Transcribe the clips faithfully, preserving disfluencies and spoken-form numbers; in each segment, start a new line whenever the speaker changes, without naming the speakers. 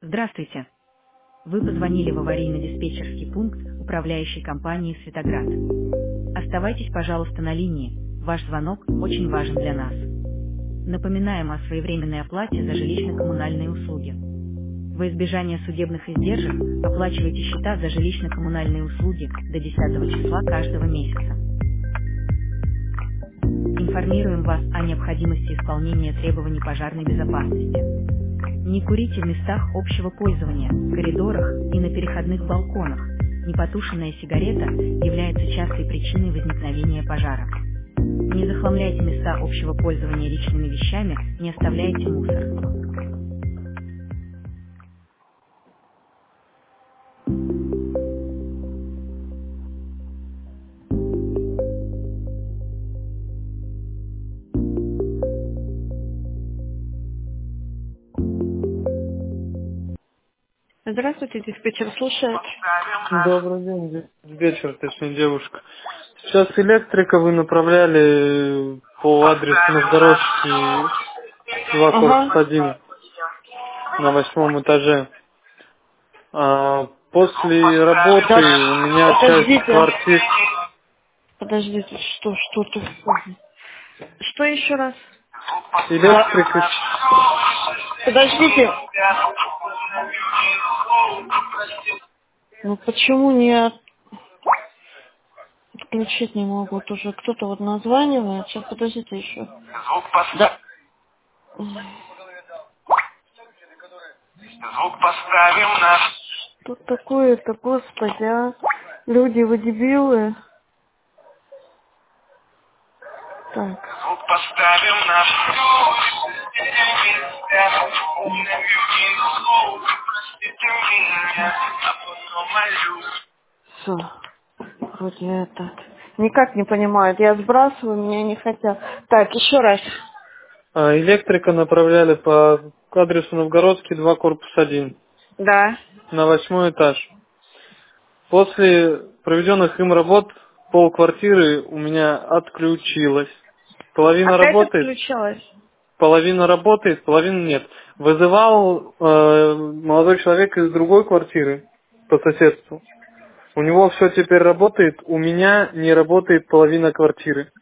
Здравствуйте. Вы позвонили в аварийно-диспетчерский пункт управляющей компании «Светоград». Оставайтесь, пожалуйста, на линии. Ваш звонок очень важен для нас. Напоминаем о своевременной оплате за жилищно-коммунальные услуги. Во избежание судебных издержек оплачивайте счета за жилищно-коммунальные услуги до десятого числа каждого месяца. Информируем вас о необходимости исполнения требований пожарной безопасности. Не курите в местах общего пользования, в коридорах и на переходных балконах. Непотушенная сигарета является частой причиной возникновения пожара. Не захламляйте места общего пользования личными вещами, не оставляйте мусор. Здравствуйте, диспетчер слушает.
Добрый день, вечер, точнее, девушка. Сейчас электрика вы направляли по адресу Новгородский два, корпус
Ага.
один на восьмом этаже. А после работы
Да,
у меня часть
подождите.
квартир.
Подождите, что, что тут? Что еще раз? Да.
Электрика.
Подождите. Ну почему не отключить не могу? Тоже кто-то вот названивает. Сейчас, подождите еще. Да.
Звук поставим на...
Тут такое-то, господи, а. Люди, вы дебилы. Так.
Звук поставим на...
Все. Вроде это. Никак не понимают. Я сбрасываю, меня не хотят. Так, еще раз.
А, электрика направляли по адресу Новгородский два, корпус один
Да.
на восьмой этаж. После проведенных им работ полквартиры у меня отключилось. Половина
Опять
работает,
отключилась?
половина работает, половина нет. Вызывал э, молодой человек из другой квартиры по соседству. У него все теперь работает, у меня не работает половина квартиры.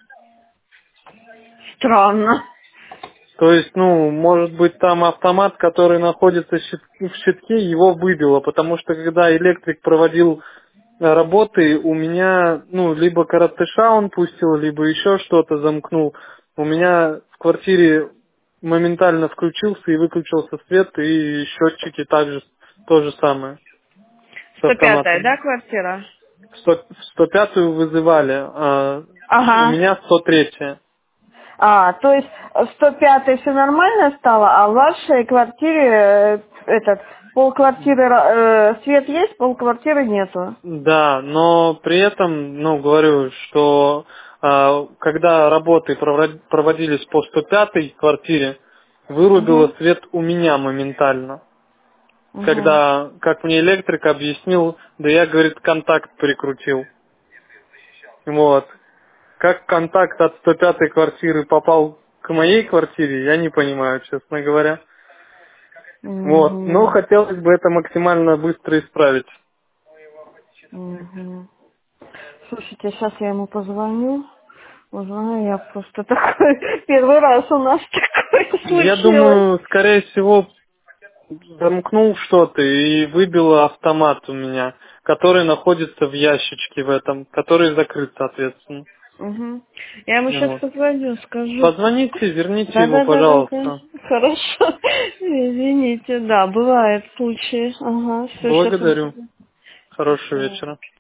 Странно.
То есть, ну, может быть, там автомат, который находится в щит- в щитке, его выбило, потому что когда электрик проводил э, работы, у меня, ну, либо коротыша он пустил, либо еще что-то замкнул. У меня в квартире моментально включился и выключился свет, и счетчики также то же самое с
сто пятая,
автоматом.
да, квартира?
В сто в сто пятую вызывали, а у
Ага.
меня сто третья.
А, то есть в сто пятой все нормально стало, а в вашей квартире э, этот полквартиры э, свет есть, полквартиры нету.
Да, но при этом, ну, говорю, что а, когда работы провод- проводились по сто пятой квартире, вырубило
Угу.
свет у меня моментально.
Угу.
Когда, как мне электрик объяснил, да я, говорит, контакт прикрутил. Вот. Как контакт от сто пятой квартиры попал к моей квартире, я не понимаю, честно говоря. Вот. Но
Угу.
хотелось бы это максимально быстро исправить.
Угу. Слушайте, сейчас я ему позвоню. Узнаю, я просто такой... Первый раз у нас такое
Я
случилось.
думаю, скорее всего, замкнул что-то и выбило автомат у меня, который находится в ящичке в этом, который закрыт, соответственно.
Угу. Я ему сейчас
Вот.
позвоню, скажу.
Позвоните, верните его,
Да-да-да-да-да.
пожалуйста.
Хорошо. Извините, да, бывают случаи. Ага, все, сейчас.
Благодарю. Хорошего вечера.